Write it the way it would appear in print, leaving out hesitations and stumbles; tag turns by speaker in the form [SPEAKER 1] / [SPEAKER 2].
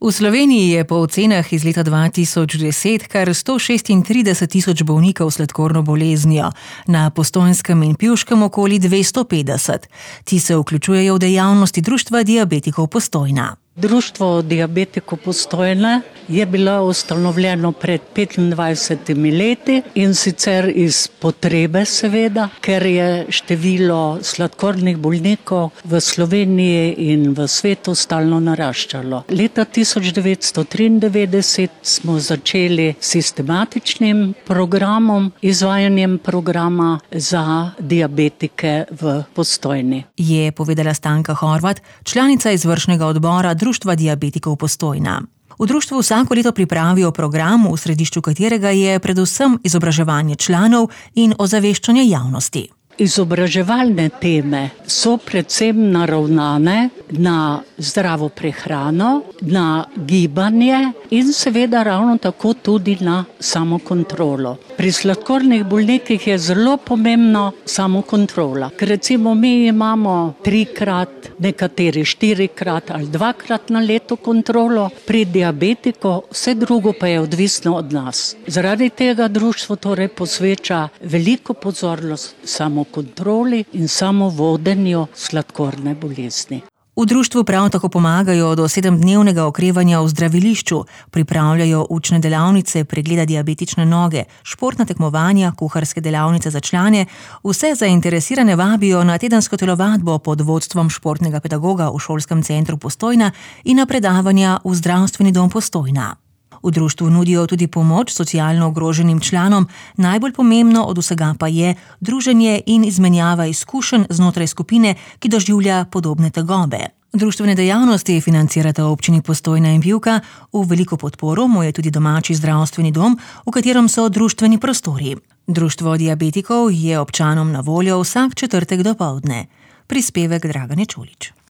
[SPEAKER 1] V Sloveniji je po ocenah iz leta 2010 kar 136 tisoč bolnikov s sladkorno boleznijo, na Postojnskem in Pivškem okoli 250. Ti se vključujejo v dejavnosti Društva diabetikov Postojna.
[SPEAKER 2] Društvo diabetikov Postojna je bilo ustanovljeno pred 25 leti in sicer iz potrebe seveda, ker je število sladkornih bolnikov v Sloveniji in v svetu stalno naraščalo. Leta 1993 smo začeli sistematičnim programom, izvajanjem programa za diabetike v Postojni.
[SPEAKER 1] Je povedala Stanka Horvat, članica izvršnega odbora Društva diabetikov Postojna. V društvu vsako leto pripravijo program, v središču katerega je predvsem izobraževanje članov in ozaveščanje javnosti.
[SPEAKER 2] Izobraževalne teme so predvsem naravnane na zdravo prehrano, na gibanje in seveda ravno tako tudi na samokontrolo. Pri sladkornih bolnikih je zelo pomembno samokontrola, ker recimo mi imamo 3-krat, nekateri 4-krat ali 2-krat na leto kontrolo, pri diabetiku vse drugo pa je odvisno od nas. Zaradi tega društvo torej posveča veliko pozornost samokontroli in samovodenju sladkorne bolezni.
[SPEAKER 1] V društvu prav tako pomagajo do 7-dnevnega okrevanja v zdravilišču, pripravljajo učne delavnice, pregleda diabetične noge, športna tekmovanja, kuharske delavnice za člane, vse zainteresirane vabijo na tedensko telovadbo pod vodstvom športnega pedagoga v šolskem centru Postojna in na predavanja v zdravstveni dom Postojna. V društvu nudijo tudi pomoč socialno ogroženim članom, najbolj pomembno od vsega pa je druženje in izmenjava izkušenj znotraj skupine, ki doživlja podobne tegobe. Društvene dejavnosti financirata občini Postojna in Pivka, v veliko podporo mu je tudi domači zdravstveni dom, v katerem so društveni prostori. Društvo diabetikov je občanom na voljo vsak četrtek dopoldne. Prispevek Dragane Čolić.